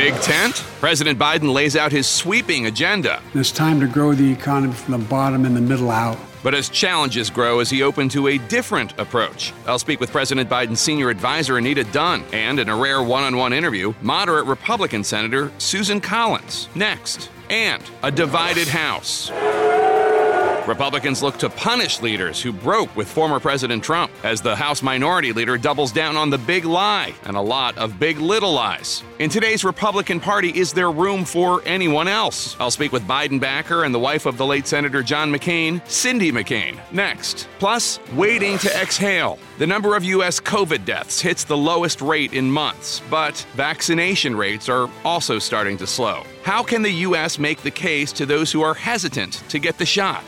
Big tent? President Biden lays out his sweeping agenda. It's time to grow the economy from the bottom and the middle out. But as challenges grow, is he open to a different approach? I'll speak with President Biden's senior advisor, Anita Dunn, and in a rare one-on-one interview, moderate Republican Senator Susan Collins. Next. And a divided House. Republicans look to punish leaders who broke with former President Trump as the House Minority Leader doubles down on the big lie and a lot of big little lies. In today's Republican Party, is there room for anyone else? I'll speak with Biden backer and the wife of the late Senator John McCain, Cindy McCain, next. Plus, waiting to exhale. The number of U.S. COVID deaths hits the lowest rate in months, but vaccination rates are also starting to slow. How can the U.S. make the case to those who are hesitant to get the shot?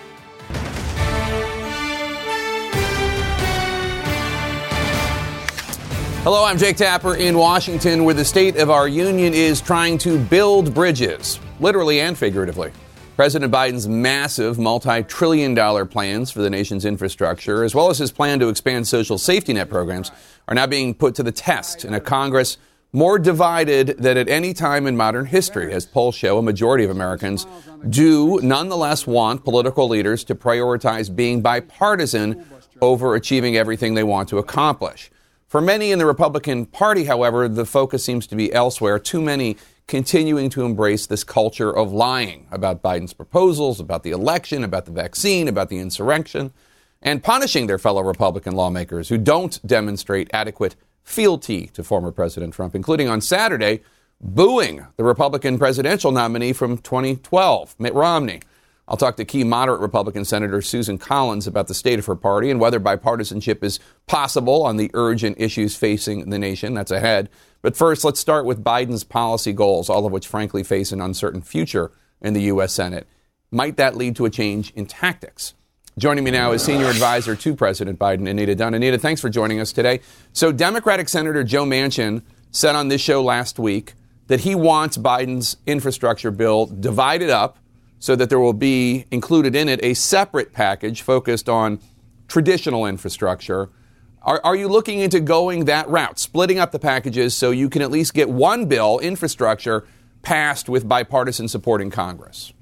Hello, I'm Jake Tapper in Washington, where the state of our union is trying to build bridges, literally and figuratively. President Biden's massive multi-trillion-dollar plans for the nation's infrastructure, as well as his plan to expand social safety net programs, are now being put to the test in a Congress more divided than at any time in modern history, as polls show a majority of Americans do nonetheless want political leaders to prioritize being bipartisan over achieving everything they want to accomplish. For many in the Republican Party, however, the focus seems to be elsewhere, too many continuing to embrace this culture of lying about Biden's proposals, about the election, about the vaccine, about the insurrection, and punishing their fellow Republican lawmakers who don't demonstrate adequate fealty to former President Trump, including on Saturday, booing the Republican presidential nominee from 2012, Mitt Romney. I'll talk to key moderate Republican Senator Susan Collins about the state of her party and whether bipartisanship is possible on the urgent issues facing the nation. That's ahead. But first, let's start with Biden's policy goals, all of which frankly face an uncertain future in the U.S. Senate. Might that lead to a change in tactics? Joining me now is senior advisor to President Biden, Anita Dunn. Anita, thanks for joining us today. So Democratic Senator Joe Manchin said on this show last week that he wants Biden's infrastructure bill divided up so that there will be included in it a separate package focused on traditional infrastructure. Are you looking into going that route, splitting up the packages so you can at least get one bill, infrastructure, passed with bipartisan support in Congress?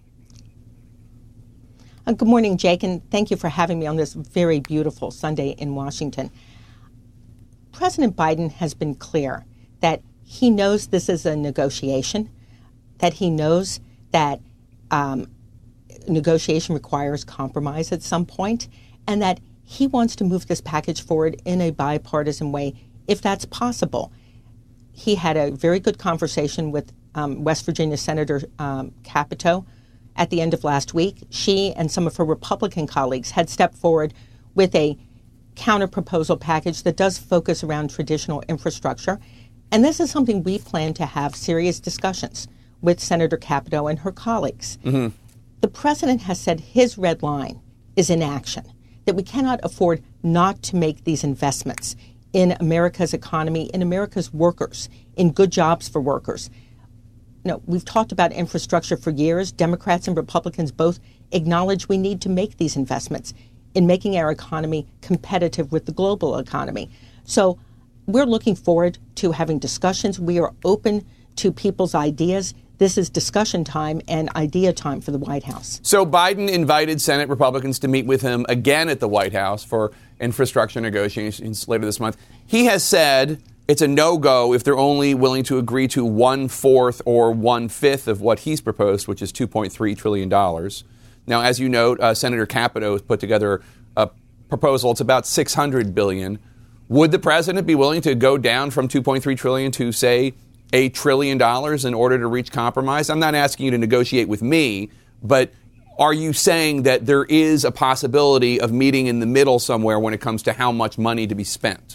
Good morning, Jake, and thank you for having me on this very beautiful Sunday in Washington. President Biden has been clear that he knows this is a negotiation, that he knows that negotiation requires compromise at some point, and that he wants to move this package forward in a bipartisan way, if that's possible. He had a very good conversation with West Virginia Senator Capito at the end of last week. She and some of her Republican colleagues had stepped forward with a counter-proposal package that does focus around traditional infrastructure. And this is something we plan to have serious discussions with Senator Capito and her colleagues. Mm-hmm. The president has said his red line is inaction, that we cannot afford not to make these investments in America's economy, in America's workers, in good jobs for workers. You know, we've talked about infrastructure for years. Democrats and Republicans both acknowledge we need to make these investments in making our economy competitive with the global economy. So we're looking forward to having discussions. We are open to people's ideas. This is discussion time and idea time for the White House. So Biden invited Senate Republicans to meet with him again at the White House for infrastructure negotiations later this month. He has said it's a no-go if they're only willing to agree to 1/4 or 1/5 of what he's proposed, which is $2.3 trillion. Now, as you note, Senator Capito has put together a proposal. It's about $600 billion. Would the president be willing to go down from $2.3 trillion to, say, $1 trillion in order to reach compromise? I'm not asking you to negotiate with me, but are you saying that there is a possibility of meeting in the middle somewhere when it comes to how much money to be spent?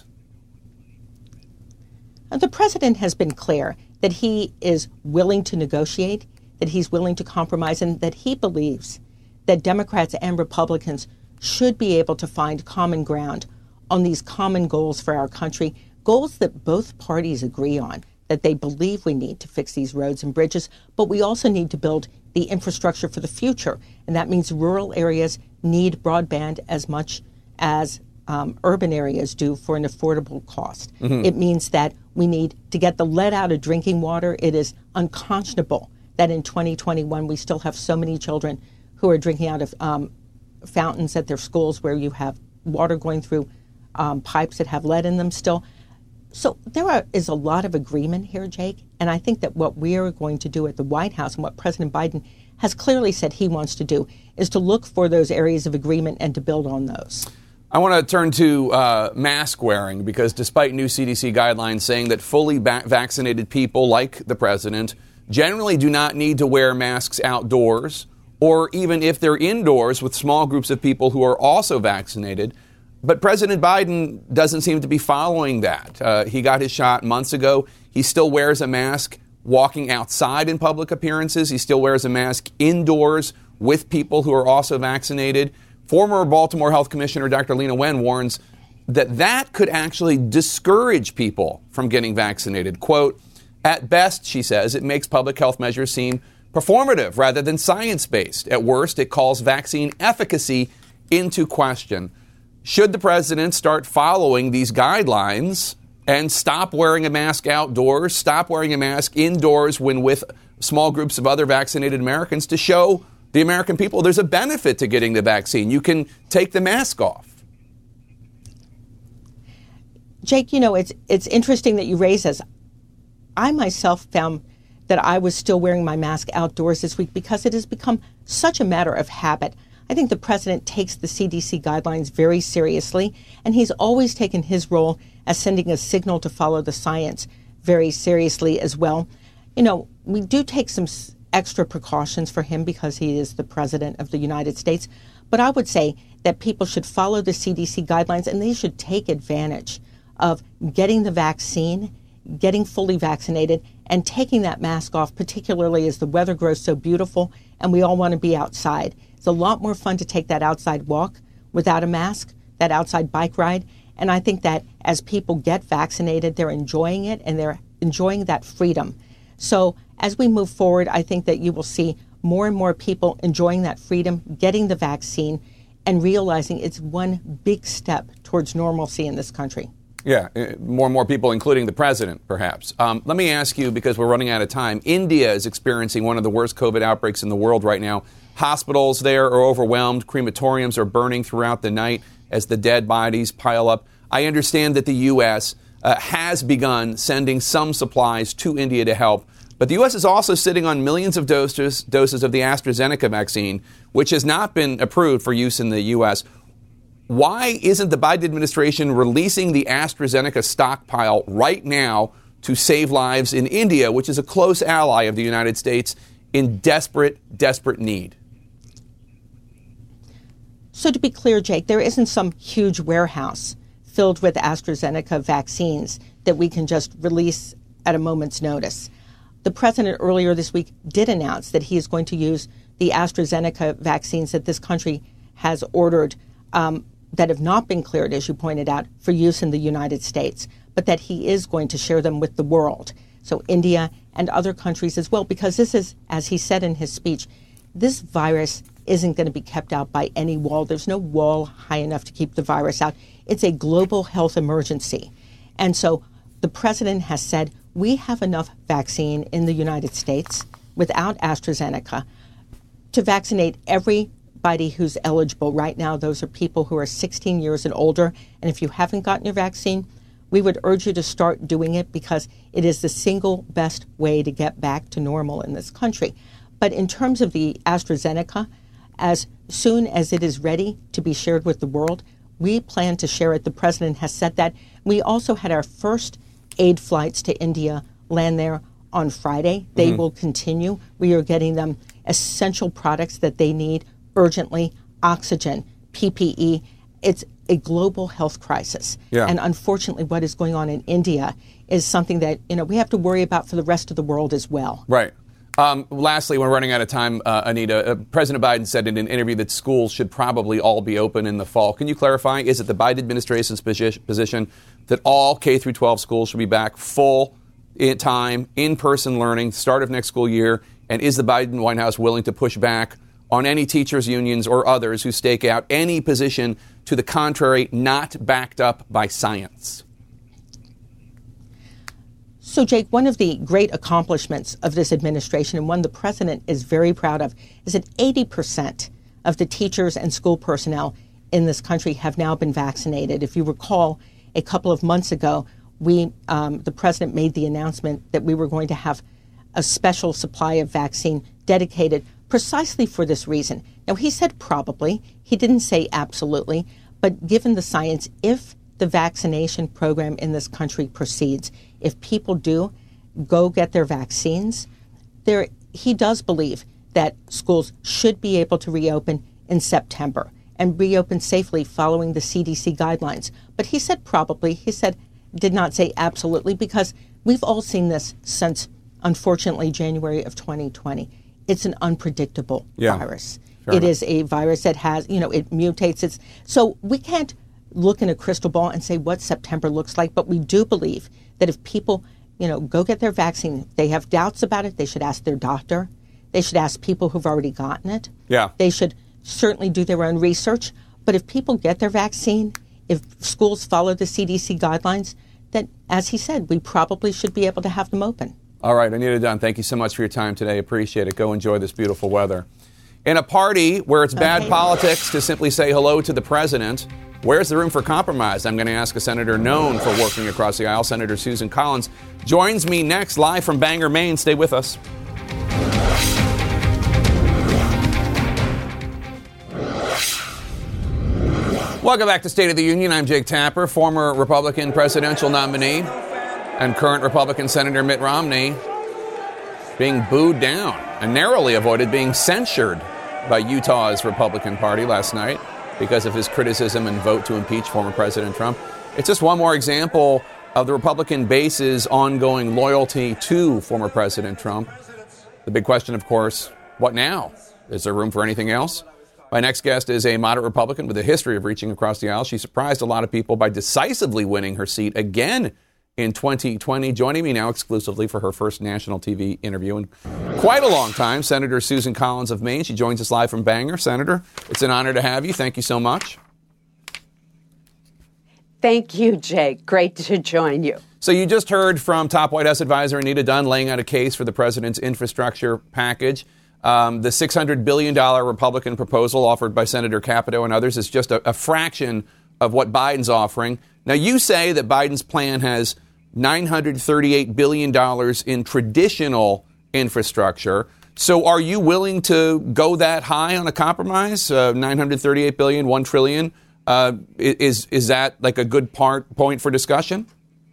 The president has been clear that he is willing to negotiate, that he's willing to compromise, and that he believes that Democrats and Republicans should be able to find common ground on these common goals for our country, goals that both parties agree on, that they believe we need to fix these roads and bridges, but we also need to build the infrastructure for the future. And that means rural areas need broadband as much as urban areas do for an affordable cost. It means that we need to get the lead out of drinking water. It is unconscionable that in 2021 we still have so many children who are drinking out of fountains at their schools where you have water going through pipes that have lead in them still. So there is a lot of agreement here, Jake, and I think that what we are going to do at the White House and what President Biden has clearly said he wants to do is to look for those areas of agreement and to build on those. I want to turn to mask wearing, because despite new CDC guidelines saying that fully vaccinated people, like the president, generally do not need to wear masks outdoors, or even if they're indoors with small groups of people who are also vaccinated. But President Biden doesn't seem to be following that. He got his shot months ago. He still wears a mask walking outside in public appearances. He still wears a mask indoors with people who are also vaccinated. Former Baltimore Health Commissioner Dr. Leana Wen warns that that could actually discourage people from getting vaccinated. Quote, "At best," she says, "it makes public health measures seem performative rather than science-based. At worst, it calls vaccine efficacy into question." Should the president start following these guidelines and stop wearing a mask outdoors, stop wearing a mask indoors when with small groups of other vaccinated Americans, to show the American people there's a benefit to getting the vaccine? You can take the mask off. Jake, it's interesting that you raise this. I myself found that I was still wearing my mask outdoors this week because it has become such a matter of habit. I think the president takes the CDC guidelines very seriously, and he's always taken his role as sending a signal to follow the science very seriously as well. We do take some extra precautions for him because he is the president of the United States, but I would say that people should follow the CDC guidelines, and they should take advantage of getting the vaccine, getting fully vaccinated, and taking that mask off, particularly as the weather grows so beautiful and we all want to be outside. It's a lot more fun to take that outside walk without a mask, that outside bike ride. And I think that as people get vaccinated, they're enjoying it and they're enjoying that freedom. So as we move forward, I think that you will see more and more people enjoying that freedom, getting the vaccine, and realizing it's one big step towards normalcy in this country. Yeah, more and more people, including the president, perhaps. Let me ask you, because we're running out of time, India is experiencing one of the worst COVID outbreaks in the world right now. Hospitals there are overwhelmed. Crematoriums are burning throughout the night as the dead bodies pile up. I understand that the U.S. Has begun sending some supplies to India to help, but the U.S. is also sitting on millions of doses of the AstraZeneca vaccine, which has not been approved for use in the U.S. Why isn't the Biden administration releasing the AstraZeneca stockpile right now to save lives in India, which is a close ally of the United States in desperate need? So to be clear, Jake, there isn't some huge warehouse filled with AstraZeneca vaccines that we can just release at a moment's notice. The president earlier this week did announce that he is going to use the AstraZeneca vaccines that this country has ordered that have not been cleared, as you pointed out, for use in the United States, but that he is going to share them with the world, so India and other countries as well, because this is, as he said in his speech, this virus isn't going to be kept out by any wall. There's no wall high enough to keep the virus out. It's a global health emergency. And so the president has said, we have enough vaccine in the United States without AstraZeneca to vaccinate everybody who's eligible right now. Those are people who are 16 years and older. And if you haven't gotten your vaccine, we would urge you to start doing it because it is the single best way to get back to normal in this country. But in terms of the AstraZeneca, as soon as it is ready to be shared with the world, we plan to share it. The president has said that. We also had our first aid flights to India land there on Friday. They will continue. We are getting them essential products that they need urgently, oxygen, PPE. It's a global health crisis. Yeah. And unfortunately, what is going on in India is something that we have to worry about for the rest of the world as well. Right. Lastly, we're running out of time, Anita. President Biden said in an interview that schools should probably all be open in the fall. Can you clarify, is it the Biden administration's position that all K-12 schools should be back full time, in-person learning, start of next school year? And is the Biden White House willing to push back on any teachers' unions or others who stake out any position to the contrary, not backed up by science. So, Jake, one of the great accomplishments of this administration, and one the president is very proud of, is that 80% of the teachers and school personnel in this country have now been vaccinated. If you recall, a couple of months ago, the president made the announcement that we were going to have a special supply of vaccine dedicated precisely for this reason. Now, he said probably. He didn't say absolutely. But given the science, if the vaccination program in this country proceeds, if people do go get their vaccines, he does believe that schools should be able to reopen in September and reopen safely following the CDC guidelines. But he said probably. He did not say absolutely, because we've all seen this since, unfortunately, January of 2020. It's an unpredictable virus. It is a virus that has, it mutates. So we can't look in a crystal ball and say what September looks like, but we do believe that if people, go get their vaccine, if they have doubts about it, they should ask their doctor. They should ask people who've already gotten it. Yeah. They should certainly do their own research. But if people get their vaccine, if schools follow the CDC guidelines, then, as he said, we probably should be able to have them open. All right, Anita Dunn, thank you so much for your time today. Appreciate it. Go enjoy this beautiful weather. In a party where it's bad politics to simply say hello to the president, where's the room for compromise? I'm going to ask a senator known for working across the aisle. Senator Susan Collins joins me next, live from Bangor, Maine. Stay with us. Welcome back to State of the Union. I'm Jake Tapper, former Republican presidential nominee, and current Republican Senator Mitt Romney being booed down and narrowly avoided being censured by Utah's Republican Party last night because of his criticism and vote to impeach former President Trump. It's just one more example of the Republican base's ongoing loyalty to former President Trump. The big question, of course, what now? Is there room for anything else? My next guest is a moderate Republican with a history of reaching across the aisle. She surprised a lot of people by decisively winning her seat again in 2020. Joining me now exclusively for her first national TV interview in quite a long time, Senator Susan Collins of Maine. She joins us live from Bangor. Senator, it's an honor to have you. Thank you so much. Thank you, Jake. Great to join you. So you just heard from top White House advisor Anita Dunn laying out a case for the president's infrastructure package. The $600 billion Republican proposal offered by Senator Capito and others is just a fraction of what Biden's offering. Now, you say that Biden's plan has $938 billion in traditional infrastructure. So are you willing to go that high on a compromise? $938 billion, $1 trillion? Is that like a good point for discussion?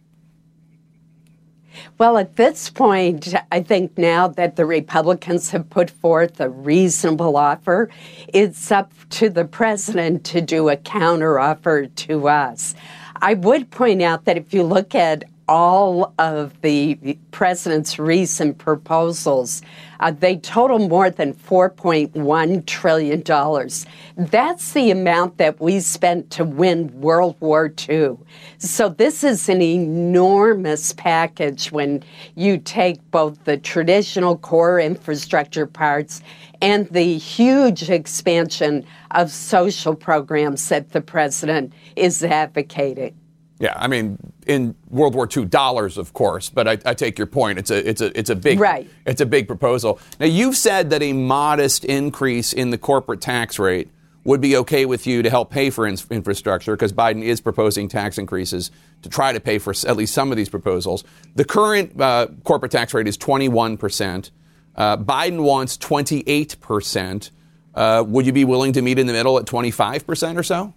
Well, at this point, I think now that the Republicans have put forth a reasonable offer, it's up to the president to do a counteroffer to us. I would point out that if you look at all of the president's recent proposals, they total more than $4.1 trillion. That's the amount that we spent to win World War II. So this is an enormous package when you take both the traditional core infrastructure parts and the huge expansion of social programs that the president is advocating. Yeah, I mean, in World War II, dollars, of course, but I take your point. It's a big right. It's a big proposal. Now, you've said that a modest increase in the corporate tax rate would be okay with you to help pay for infrastructure, because Biden is proposing tax increases to try to pay for at least some of these proposals. The current corporate tax rate is 21%. Biden wants 28%. Would you be willing to meet in the middle at 25% or so?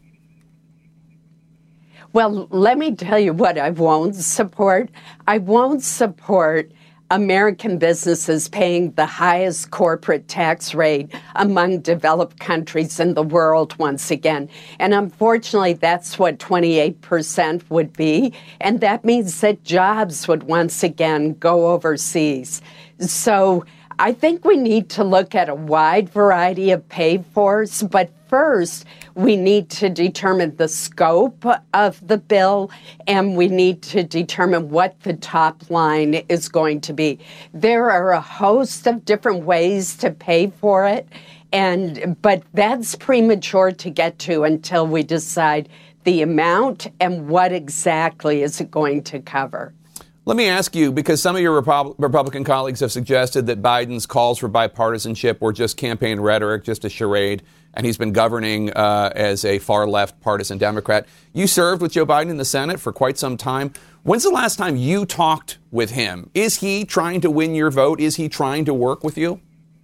Well, let me tell you what I won't support. I won't support American businesses paying the highest corporate tax rate among developed countries in the world once again. And unfortunately, that's what 28% would be. And that means that jobs would once again go overseas. So I think we need to look at a wide variety of pay-fors, but first, we need to determine the scope of the bill, and we need to determine what the top line is going to be. There are a host of different ways to pay for it, But that's premature to get to until we decide the amount and what exactly is it going to cover. Let me ask you, because some of your Republican colleagues have suggested that Biden's calls for bipartisanship were just campaign rhetoric, just a charade, and he's been governing as a far-left partisan Democrat. You served with Joe Biden in the Senate for quite some time. When's the last time you talked with him? Is he trying to win your vote? Is he trying to work with you?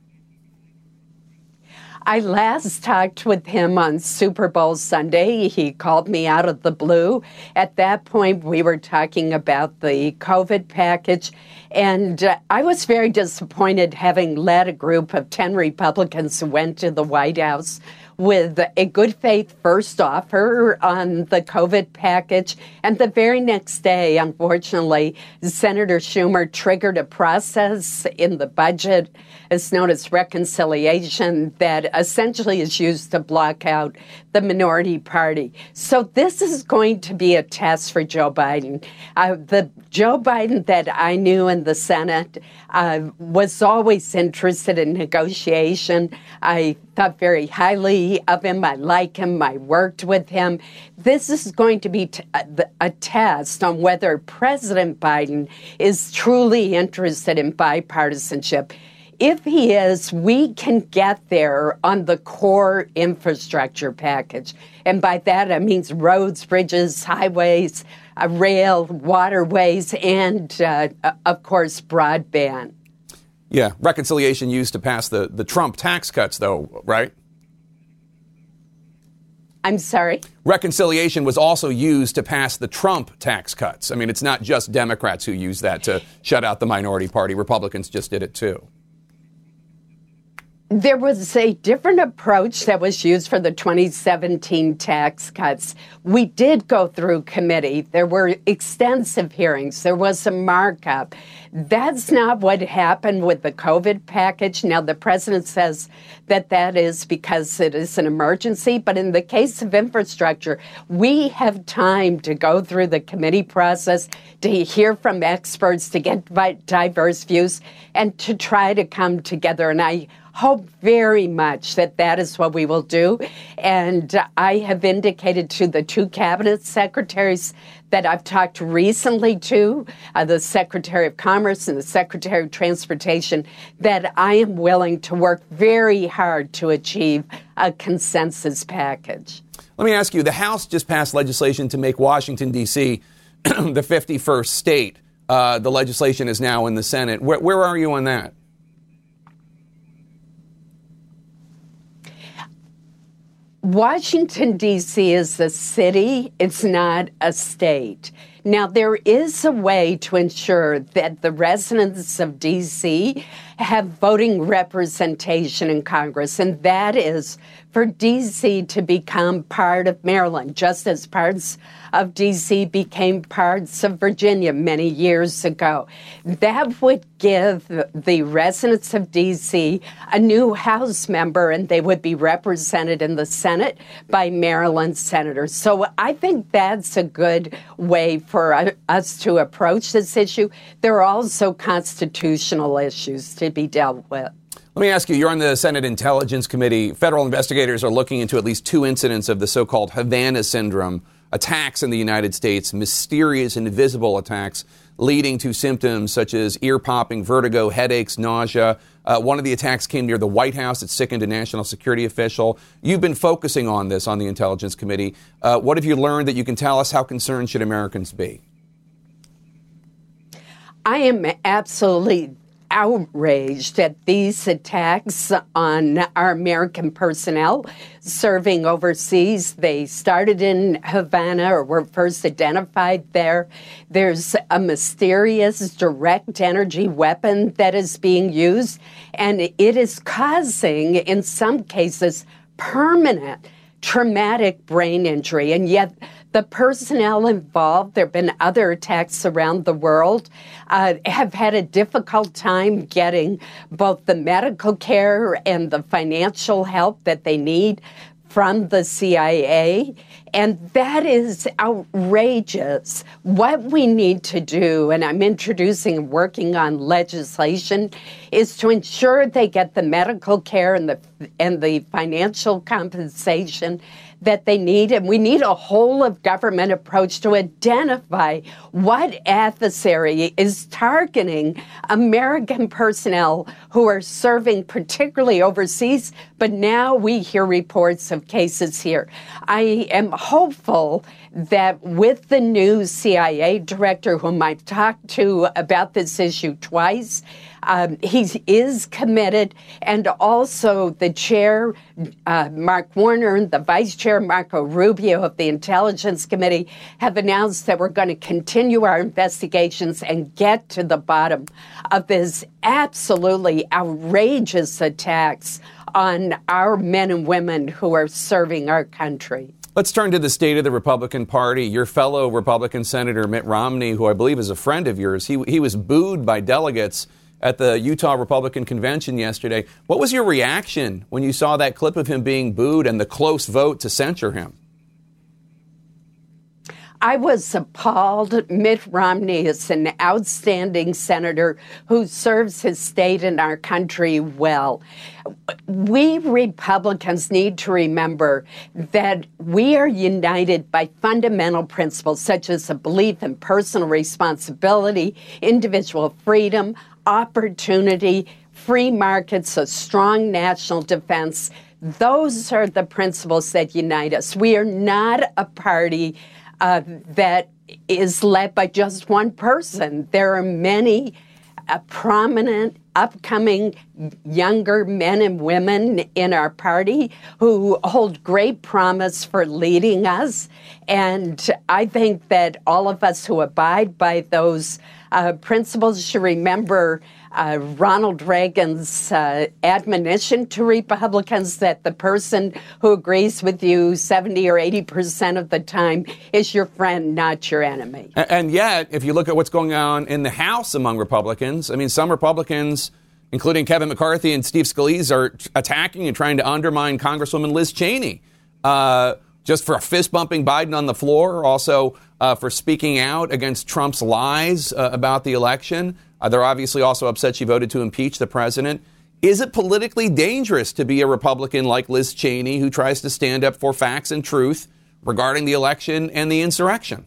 I last talked with him on Super Bowl Sunday. He called me out of the blue. At that point, we were talking about the COVID package, and I was very disappointed, having led a group of 10 Republicans who went to the White House with a good faith first offer on the COVID package. And the very next day, unfortunately, Senator Schumer triggered a process in the budget. It's known as reconciliation, that essentially is used to block out the minority party. So this is going to be a test for Joe Biden. The Joe Biden that I knew in the Senate was always interested in negotiation. I thought very highly of him. I like him. I worked with him. This is going to be a test on whether President Biden is truly interested in bipartisanship. If he is, we can get there on the core infrastructure package. And by that, I mean roads, bridges, highways, rail, waterways, and, of course, broadband. Yeah, reconciliation used to pass the Trump tax cuts, though, right? I'm sorry? Reconciliation was also used to pass the Trump tax cuts. I mean, it's not just Democrats who use that to shut out the minority party. Republicans just did it, too. There was a different approach that was used for the 2017 tax cuts. We did go through committee. There were extensive hearings. There was a markup. That's not what happened with the COVID package. Now, the president says that that is because it is an emergency. But in the case of infrastructure, we have time to go through the committee process, to hear from experts, to get diverse views, and to try to come together. And I hope very much that that is what we will do. And I have indicated to the two cabinet secretaries that I've talked recently to, the Secretary of Commerce and the Secretary of Transportation, that I am willing to work very hard to achieve a consensus package. Let me ask you, the House just passed legislation to make Washington, D.C. the 51st state. The legislation is now in the Senate. Where are you on that? Washington, D.C. is a city. It's not a state. Now, there is a way to ensure that the residents of D.C. have voting representation in Congress, and that is for D.C. to become part of Maryland, just as parts of D.C. became parts of Virginia many years ago. That would give the residents of D.C. a new House member, and they would be represented in the Senate by Maryland senators. So I think that's a good way for us to approach this issue. There are also constitutional issues to be dealt with. Let me ask you, you're on the Senate Intelligence Committee. Federal investigators are looking into at least 2 incidents of the so-called Havana syndrome, attacks in the United States, mysterious and invisible attacks leading to symptoms such as ear-popping, vertigo, headaches, nausea. One of the attacks came near the White House. It sickened a national security official. You've been focusing on this on the Intelligence Committee. What have you learned that you can tell us? How concerned should Americans be? I am absolutely outraged at these attacks on our American personnel serving overseas. They started in Havana, or were first identified there. There's a mysterious direct energy weapon that is being used, and it is causing, in some cases, permanent traumatic brain injury. And yet the personnel involved, there have been other attacks around the world, have had a difficult time getting both the medical care and the financial help that they need. from the CIA, and that is outrageous. What we need to do, and I'm introducing and working on legislation, is to ensure they get the medical care and the financial compensation that they need, and we need a whole-of-government approach to identify what adversary is targeting American personnel who are serving particularly overseas, but now we hear reports of cases here. I am hopeful that with the new CIA director, whom I've talked to about this issue twice, he is committed, and also the chair, Mark Warner, and the vice chair, Marco Rubio of the Intelligence Committee, have announced that we're going to continue our investigations and get to the bottom of this absolutely outrageous attacks on our men and women who are serving our country. Let's turn to the state of the Republican Party. Your fellow Republican Senator Mitt Romney, who I believe is a friend of yours, he was booed by delegates at the Utah Republican Convention yesterday. What was your reaction when you saw that clip of him being booed and the close vote to censure him? I was appalled. Mitt Romney is an outstanding senator who serves his state and our country well. We Republicans need to remember that we are united by fundamental principles such as a belief in personal responsibility, individual freedom, opportunity, free markets, a strong national defense. Those are the principles that unite us. We are not a party that is led by just one person. There are many prominent, upcoming, younger men and women in our party who hold great promise for leading us. And I think that all of us who abide by those principles should remember Ronald Reagan's admonition to Republicans that the person who agrees with you 70 or 80% of the time is your friend, not your enemy. And yet, if you look at what's going on in the House among Republicans, I mean, some Republicans, including Kevin McCarthy and Steve Scalise, are attacking and trying to undermine Congresswoman Liz Cheney just for fist-bumping Biden on the floor, also for speaking out against Trump's lies about the election. They're obviously also upset she voted to impeach the president. Is it politically dangerous to be a Republican like Liz Cheney, who tries to stand up for facts and truth regarding the election and the insurrection?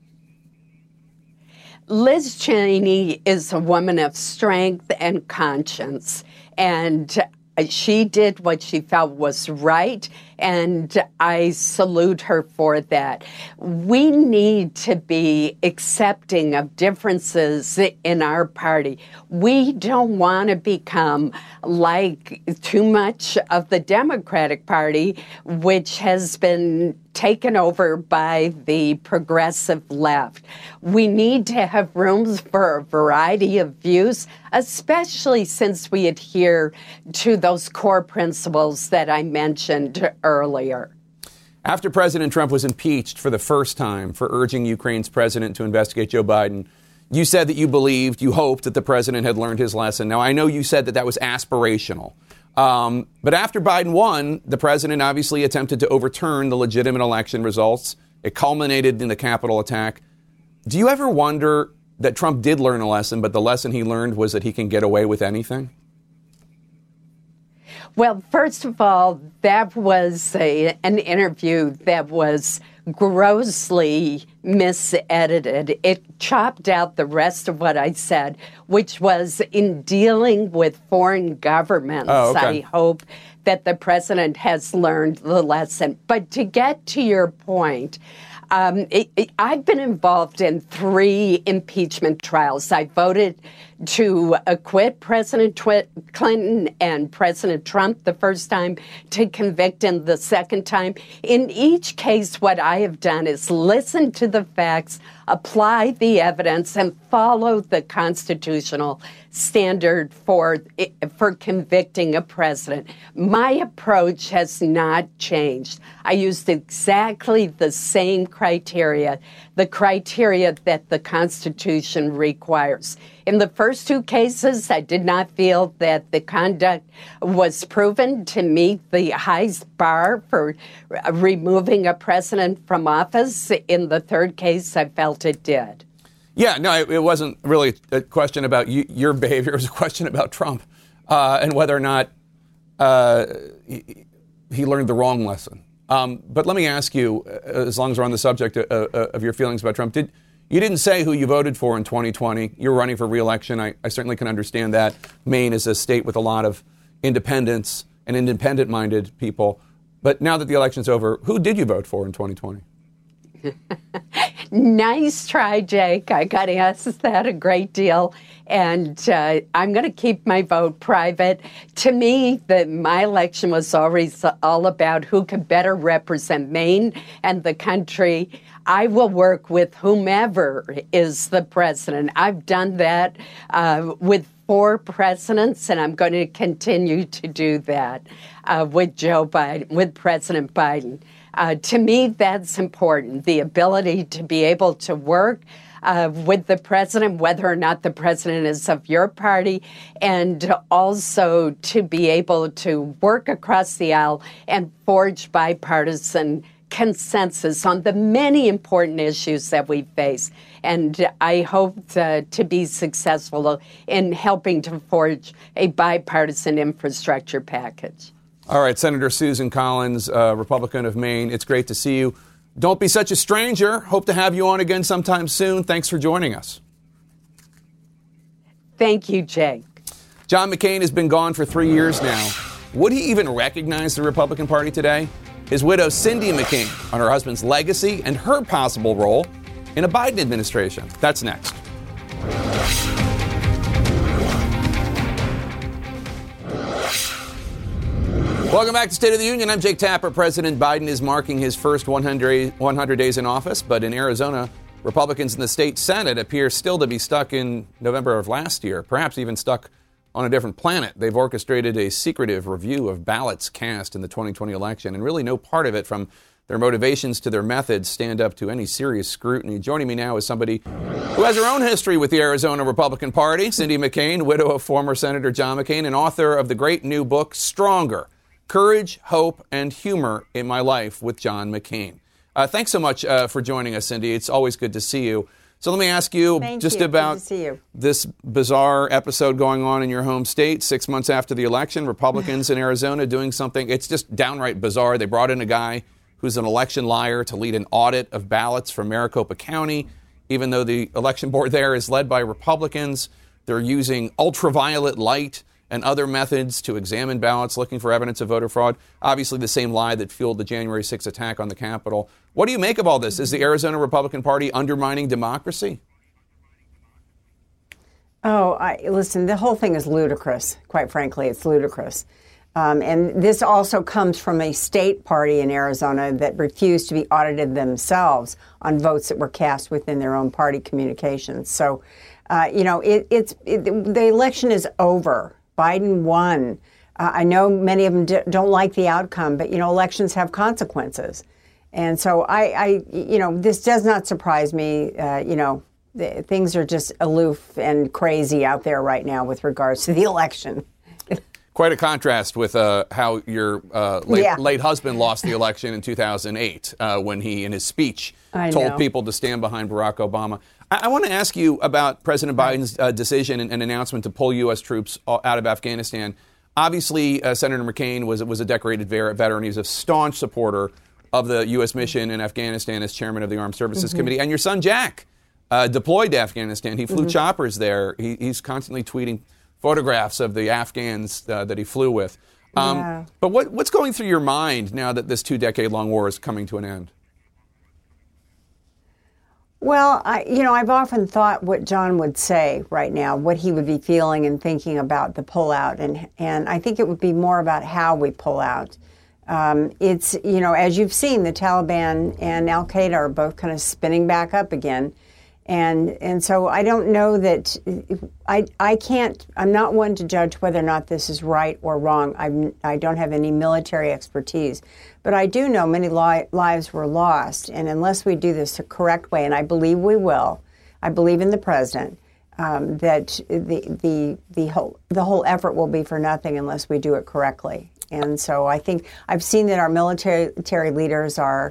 Liz Cheney is a woman of strength and conscience, and she did what she felt was right, and I salute her for that. We need to be accepting of differences in our party. We don't want to become like too much of the Democratic Party, which has been taken over by the progressive left. We need to have rooms for a variety of views, especially since we adhere to those core principles that I mentioned earlier. After President Trump was impeached for the first time for urging Ukraine's president to investigate Joe Biden, you said that you hoped that the president had learned his lesson. Now, I know you said that was aspirational. But after Biden won, the president obviously attempted to overturn the legitimate election results. It culminated in the Capitol attack. Do you ever wonder that Trump did learn a lesson, but the lesson he learned was that he can get away with anything? Well, first of all, that was an interview that was grossly misedited. It chopped out the rest of what I said, which was in dealing with foreign governments. Oh, okay. I hope that the president has learned the lesson. But to get to your point, I've been involved in 3 impeachment trials. I voted to acquit President Clinton and President Trump the first time, to convict him the second time. In each case, what I have done is listen to the facts, apply the evidence, and follow the constitutional standard for convicting a president. My approach has not changed. I used exactly the same criteria the criteria that the Constitution requires. In the first two cases, I did not feel that the conduct was proven to meet the highest bar for removing a president from office. In the third case, I felt it did. Yeah, no, it wasn't really a question about your behavior. It was a question about Trump and whether or not he learned the wrong lesson. But let me ask you, as long as we're on the subject of your feelings about Trump, you didn't say who you voted for in 2020. You're running for re-election. I certainly can understand that. Maine is a state with a lot of independents and independent-minded people. But now that the election's over, who did you vote for in 2020? Nice try, Jake. I got asked that a great deal, and I'm going to keep my vote private. To me, my election was always all about who could better represent Maine and the country. I will work with whomever is the president. I've done that with 4 presidents, and I'm going to continue to do that with Joe Biden, with President Biden. To me, that's important, the ability to be able to work with the president, whether or not the president is of your party, and also to be able to work across the aisle and forge bipartisan consensus on the many important issues that we face. And I hope to be successful in helping to forge a bipartisan infrastructure package. All right, Senator Susan Collins, Republican of Maine, it's great to see you. Don't be such a stranger. Hope to have you on again sometime soon. Thanks for joining us. Thank you, Jake. John McCain has been gone for 3 years now. Would he even recognize the Republican Party today? His widow, Cindy McCain, on her husband's legacy and her possible role in a Biden administration. That's next. Welcome back to State of the Union. I'm Jake Tapper. President Biden is marking his first 100 days in office, but in Arizona, Republicans in the state Senate appear still to be stuck in November of last year, perhaps even stuck on a different planet. They've orchestrated a secretive review of ballots cast in the 2020 election, and really no part of it, from their motivations to their methods, stand up to any serious scrutiny. Joining me now is somebody who has her own history with the Arizona Republican Party, Cindy McCain, widow of former Senator John McCain, and author of the great new book, Stronger: Courage, Hope, and Humor in My Life with John McCain. Thanks so much for joining us, Cindy. It's always good to see you. So let me ask you about this bizarre episode going on in your home state 6 months after the election. Republicans in Arizona doing something. It's just downright bizarre. They brought in a guy who's an election liar to lead an audit of ballots from Maricopa County. Even though the election board there is led by Republicans, they're using ultraviolet light and other methods to examine ballots, looking for evidence of voter fraud. Obviously the same lie that fueled the January 6th attack on the Capitol. What do you make of all this? Is the Arizona Republican Party undermining democracy? Listen, the whole thing is ludicrous. Quite frankly, it's ludicrous. And this also comes from a state party in Arizona that refused to be audited themselves on votes that were cast within their own party communications. So, the election is over. Biden won. I know many of them don't like the outcome, but, elections have consequences. And so this does not surprise me. Things are just aloof and crazy out there right now with regards to the election. Quite a contrast with how your late husband lost the election in 2008 when he, in his speech, told people to stand behind Barack Obama. I want to ask you about President Biden's decision and announcement to pull U.S. troops out of Afghanistan. Obviously, Senator McCain was a decorated veteran. He's a staunch supporter of the U.S. mission in Afghanistan as chairman of the Armed Services Committee. And your son, Jack, deployed to Afghanistan. He flew choppers there. He's constantly tweeting photographs of the Afghans that he flew with. But what's going through your mind now that this 2-decade-long war is coming to an end? Well, I've often thought what John would say right now, what he would be feeling and thinking about the pullout. And I think it would be more about how we pull out. It's, as you've seen, the Taliban and Al-Qaeda are both kind of spinning back up again. And so I don't know that I'm not one to judge whether or not this is right or wrong. I don't have any military expertise. But I do know many lives were lost. And unless we do this the correct way, and I believe we will, I believe in the president, that the whole effort will be for nothing unless we do it correctly. And so I think I've seen that our military leaders are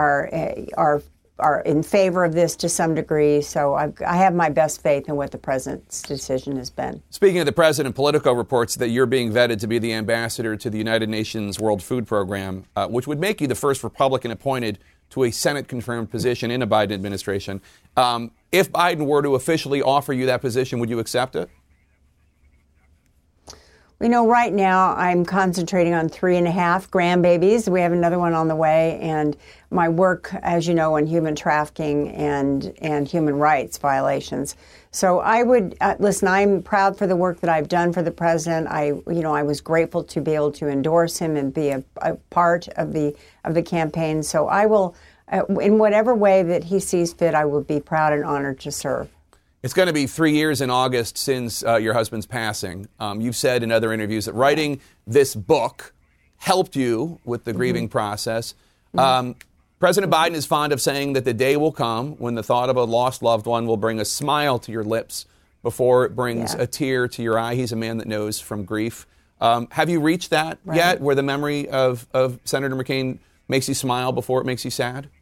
in favor of this to some degree. So I have my best faith in what the president's decision has been. Speaking of the president, Politico reports that you're being vetted to be the ambassador to the United Nations World Food Program, which would make you the first Republican appointed to a Senate-confirmed position in a Biden administration. If Biden were to officially offer you that position, would you accept it? You know, right now I'm concentrating on 3.5 grandbabies. We have another one on the way, and my work, as you know, on human trafficking and human rights violations. So I would listen. I'm proud for the work that I've done for the president. I was grateful to be able to endorse him and be a part of the campaign. So I will, in whatever way that he sees fit, I will be proud and honored to serve. It's going to be 3 years in August since your husband's passing. You've said in other interviews that writing this book helped you with the grieving process. President Biden is fond of saying that the day will come when the thought of a lost loved one will bring a smile to your lips before it brings a tear to your eye. He's a man that knows from grief. Have you reached that yet, where the memory of Senator McCain makes you smile before it makes you sad?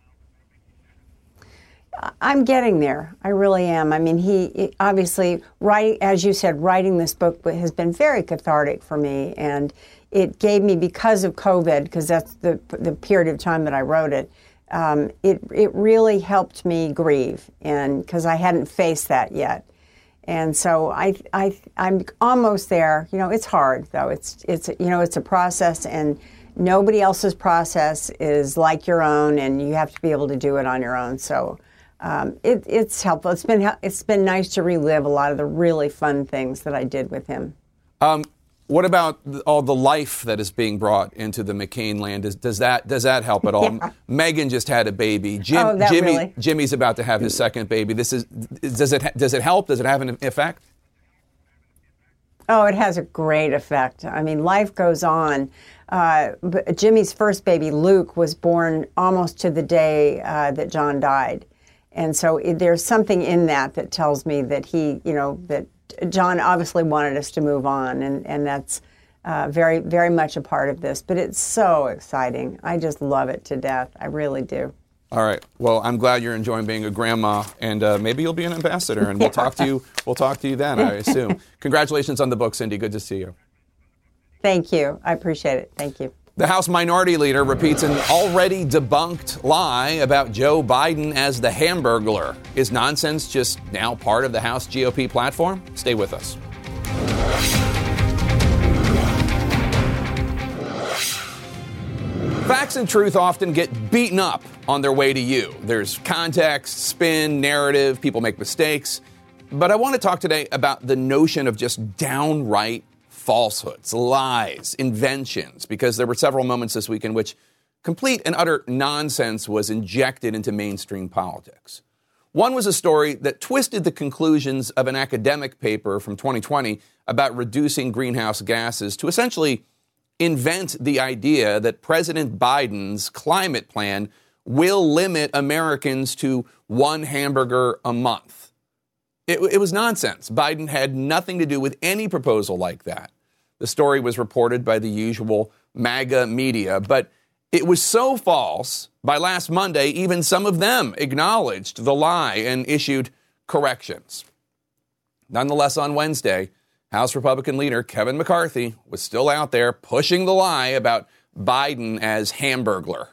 I'm getting there. I really am. I mean, he obviously, as you said, writing this book has been very cathartic for me. And it gave me, because of COVID, because that's the period of time that I wrote it, it really helped me grieve, and because I hadn't faced that yet. And so I'm almost there. You know, it's hard, though. It's a process, and nobody else's process is like your own, and you have to be able to do it on your own. So it's helpful. It's been nice to relive a lot of the really fun things that I did with him. What about all the life that is being brought into the McCain land? Does that help at all? Yeah. Megan just had a baby. Jimmy's about to have his second baby. Does it help? Does it have an effect? Oh, it has a great effect. I mean, life goes on. But Jimmy's first baby, Luke, was born almost to the day that John died. And so there's something in that tells me that that John obviously wanted us to move on, and that's very, very much a part of this. But it's so exciting. I just love it to death. I really do. All right. Well, I'm glad you're enjoying being a grandma, and maybe you'll be an ambassador, and we'll talk to you. We'll talk to you then, I assume. Congratulations on the book, Cindy. Good to see you. Thank you. I appreciate it. Thank you. The House Minority Leader repeats an already debunked lie about Joe Biden as the Hamburglar. Is nonsense just now part of the House GOP platform? Stay with us. Facts and truth often get beaten up on their way to you. There's context, spin, narrative, people make mistakes. But I want to talk today about the notion of just downright falsehoods, lies, inventions, because there were several moments this week in which complete and utter nonsense was injected into mainstream politics. One was a story that twisted the conclusions of an academic paper from 2020 about reducing greenhouse gases to essentially invent the idea that President Biden's climate plan will limit Americans to one hamburger a month. It was nonsense. Biden had nothing to do with any proposal like that. The story was reported by the usual MAGA media, but it was so false, by last Monday, even some of them acknowledged the lie and issued corrections. Nonetheless, on Wednesday, House Republican leader Kevin McCarthy was still out there pushing the lie about Biden as Hamburglar.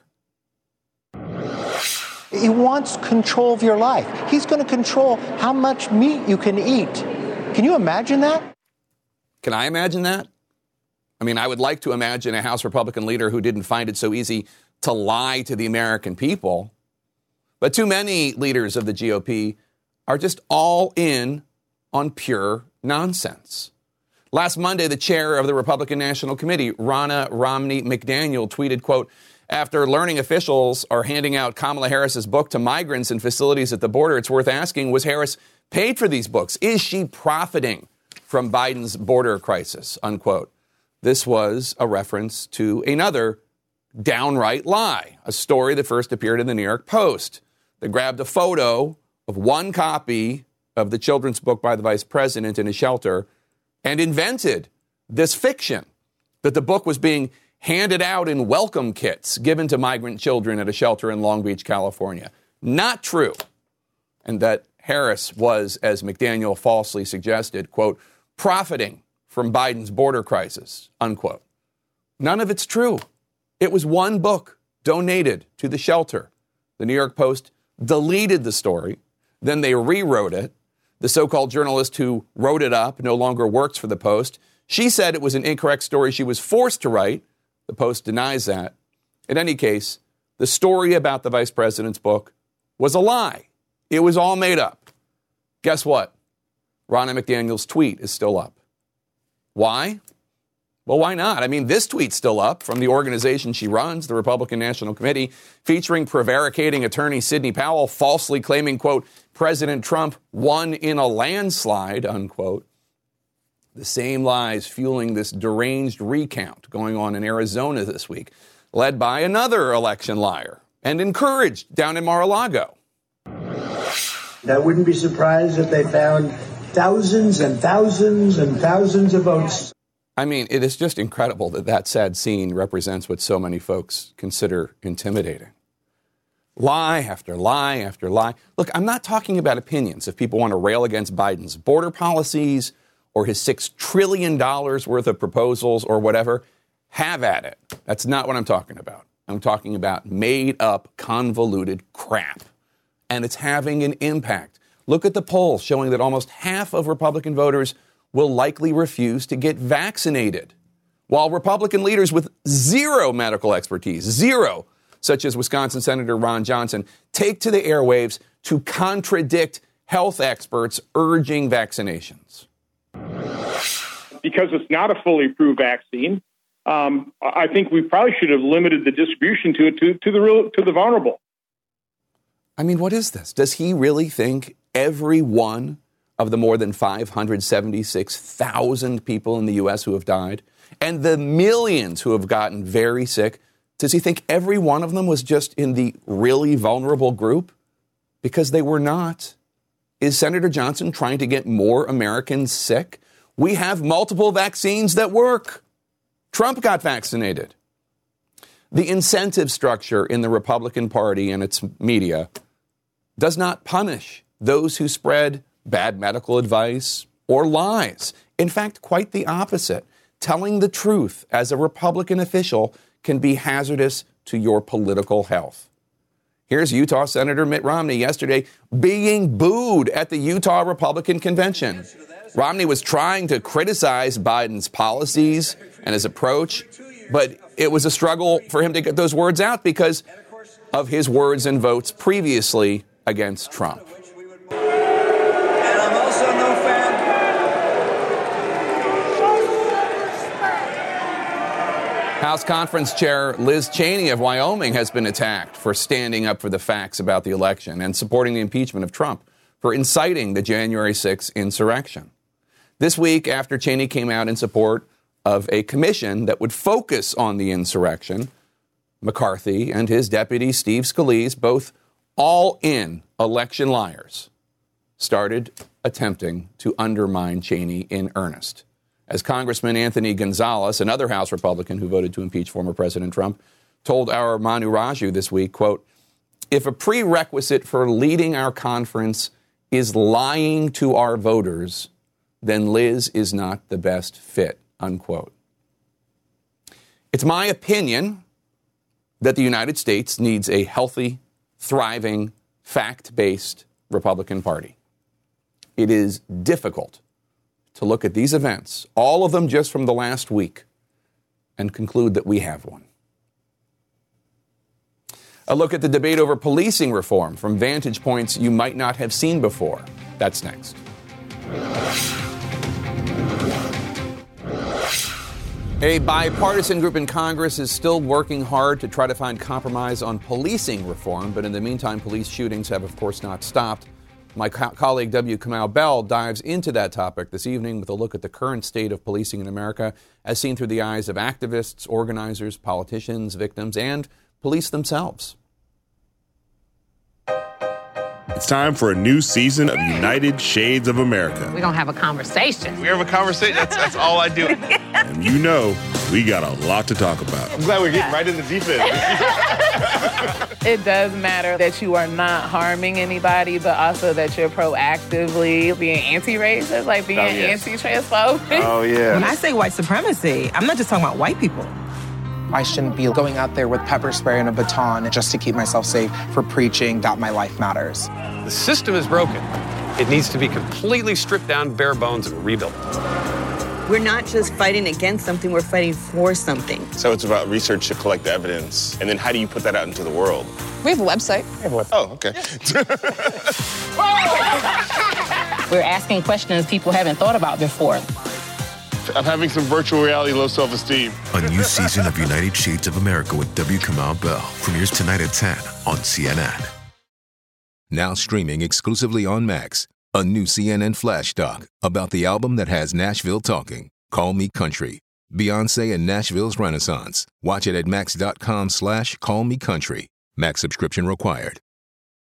He wants control of your life. He's going to control how much meat you can eat. Can you imagine that? Can I imagine that? I mean, I would like to imagine a House Republican leader who didn't find it so easy to lie to the American people. But too many leaders of the GOP are just all in on pure nonsense. Last Monday, the chair of the Republican National Committee, Ronna Romney McDaniel, tweeted, quote, After learning officials are handing out Kamala Harris's book to migrants in facilities at the border, it's worth asking, was Harris paid for these books? Is she profiting from Biden's border crisis? Unquote. This was a reference to another downright lie, a story that first appeared in the New York Post that grabbed a photo of one copy of the children's book by the vice president in a shelter and invented this fiction that the book was being handed out in welcome kits given to migrant children at a shelter in Long Beach, California. Not true. And that Harris was, as McDaniel falsely suggested, quote, profiting from Biden's border crisis, unquote. None of it's true. It was one book donated to the shelter. The New York Post deleted the story. Then they rewrote it. The so-called journalist who wrote it up no longer works for the Post. She said it was an incorrect story she was forced to write. The Post denies that. In any case, the story about the vice president's book was a lie. It was all made up. Guess what? Ronna McDaniel's tweet is still up. Why? Well, why not? I mean, this tweet's still up from the organization she runs, the Republican National Committee, featuring prevaricating attorney Sidney Powell, falsely claiming, quote, President Trump won in a landslide, unquote. The same lies fueling this deranged recount going on in Arizona this week, led by another election liar and encouraged down in Mar-a-Lago. I wouldn't be surprised if they found thousands and thousands and thousands of votes. I mean, it is just incredible that that sad scene represents what so many folks consider intimidating. Lie after lie after lie. Look, I'm not talking about opinions. If people want to rail against Biden's border policies or his $6 trillion worth of proposals or whatever, have at it. That's not what I'm talking about. I'm talking about made-up, convoluted crap. And it's having an impact. Look at the polls showing that almost half of Republican voters will likely refuse to get vaccinated, while Republican leaders with zero medical expertise, zero, such as Wisconsin Senator Ron Johnson, take to the airwaves to contradict health experts urging vaccinations. Because it's not a fully approved vaccine, I think we probably should have limited the distribution to the vulnerable. I mean, what is this? Does he really think every one of the more than 576,000 people in the U.S. who have died and the millions who have gotten very sick, does he think every one of them was just in the really vulnerable group? Because they were not. Is Senator Johnson trying to get more Americans sick? We have multiple vaccines that work. Trump got vaccinated. The incentive structure in the Republican Party and its media does not punish those who spread bad medical advice or lies. In fact, quite the opposite. Telling the truth as a Republican official can be hazardous to your political health. Here's Utah Senator Mitt Romney yesterday being booed at the Utah Republican Convention. Romney was trying to criticize Biden's policies and his approach, but it was a struggle for him to get those words out because of his words and votes previously against Trump. House Conference Chair Liz Cheney of Wyoming has been attacked for standing up for the facts about the election and supporting the impeachment of Trump for inciting the January 6th insurrection. This week, after Cheney came out in support of a commission that would focus on the insurrection, McCarthy and his deputy Steve Scalise, both all-in election liars, started attempting to undermine Cheney in earnest. As Congressman Anthony Gonzalez, another House Republican who voted to impeach former President Trump, told our Manu Raju this week, quote, if a prerequisite for leading our conference is lying to our voters, then Liz is not the best fit, unquote. It's my opinion that the United States needs a healthy, thriving, fact-based Republican Party. It is difficult to look at these events, all of them just from the last week, and conclude that we have one. A look at the debate over policing reform from vantage points you might not have seen before. That's next. A bipartisan group in Congress is still working hard to try to find compromise on policing reform, but in the meantime, police shootings have, of course, not stopped. My colleague W. Kamau Bell dives into that topic this evening with a look at the current state of policing in America as seen through the eyes of activists, organizers, politicians, victims, and police themselves. It's time for a new season of United Shades of America. We're going to have a conversation. We have a conversation. That's all I do. And you know, we got a lot to talk about. I'm glad we're getting right in the deep end. It does matter that you are not harming anybody, but also that you're proactively being anti-racist, like being anti-transphobic. Oh, yeah. When I say white supremacy, I'm not just talking about white people. I shouldn't be going out there with pepper spray and a baton just to keep myself safe for preaching that my life matters. The system is broken. It needs to be completely stripped down, bare bones, and rebuilt. We're not just fighting against something, we're fighting for something. So it's about research to collect the evidence, and then how do you put that out into the world? We have a website. Oh, okay. We're asking questions people haven't thought about before. I'm having some virtual reality low self-esteem. A new season of United Shades of America with W. Kamau Bell premieres tonight at 10 on CNN. Now streaming exclusively on Max, a new CNN flash doc about the album that has Nashville talking, Call Me Country, Beyoncé and Nashville's Renaissance. Watch it at max.com/callmecountry. Max subscription required.